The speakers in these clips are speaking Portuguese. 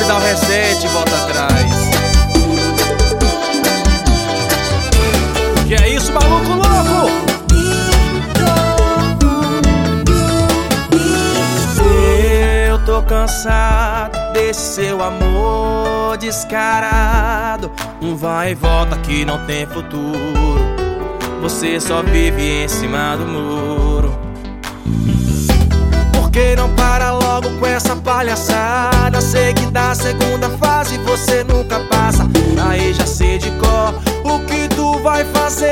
dá o reset e volta atrás. Que é isso, maluco louco? Eu tô cansado desse seu amor descarado, um vai e volta que não tem futuro. Você só vive em cima do muro. Por que não para logo com essa palhaçada? Sei que da segunda fase você nunca passa. Aí já sei de cor o que tu vai fazer.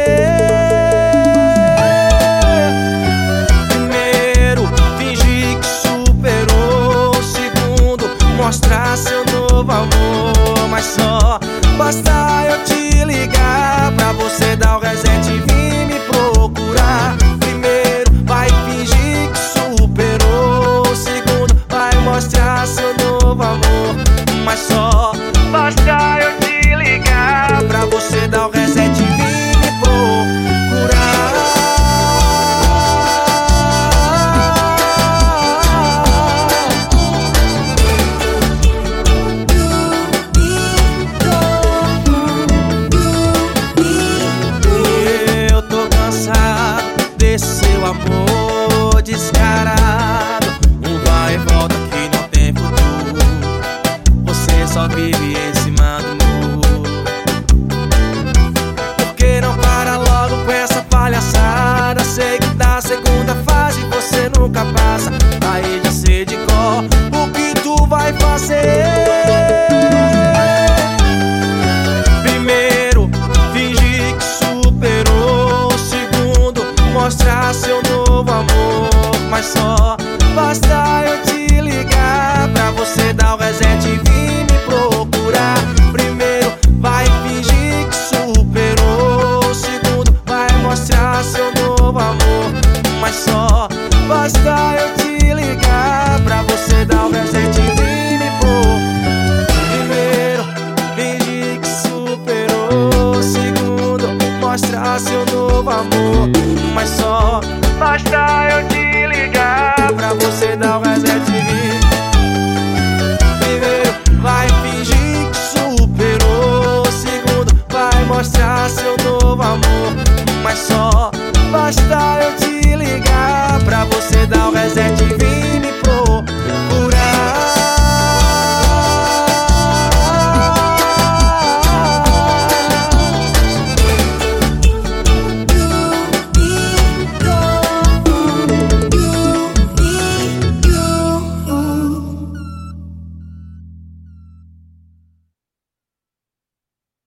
Primeiro, fingir que superou. Segundo, mostrar seu novo amor. Mas só basta eu te ligar pra você dar o reset e vir me procurar. Primeiro, vai fingir que superou. Segundo, vai mostrar seu novo amor. Mas só basta eu te ligar pra você dar o reset e vir me procurar. Eu tô cansado desse seu amor descarado, um vai e volta que não tem futuro. Você só vive em cima do muro. Por que não para logo com essa palhaçada? Sei que da segunda fase você nunca passa. Aí já sei de cor o que tu vai fazer. Primeiro, fingir que superou. Segundo, mostrar seu novo amor. Mas só basta eu te ligar pra você dar o reset e vir me procurar. Primeiro, vai fingir que superou. Segundo, vai mostrar seu novo amor. Mas só basta eu te ligar pra você dar o reset e vir me procurar. Primeiro, fingir que superou. Segundo, mostrar seu novo amor. Mas só basta eu te ligar pra você dar o reset e vir. Primeiro, vai fingir que superou. Segundo, vai mostrar seu novo amor. Mas só basta eu te ligar pra você dar o reset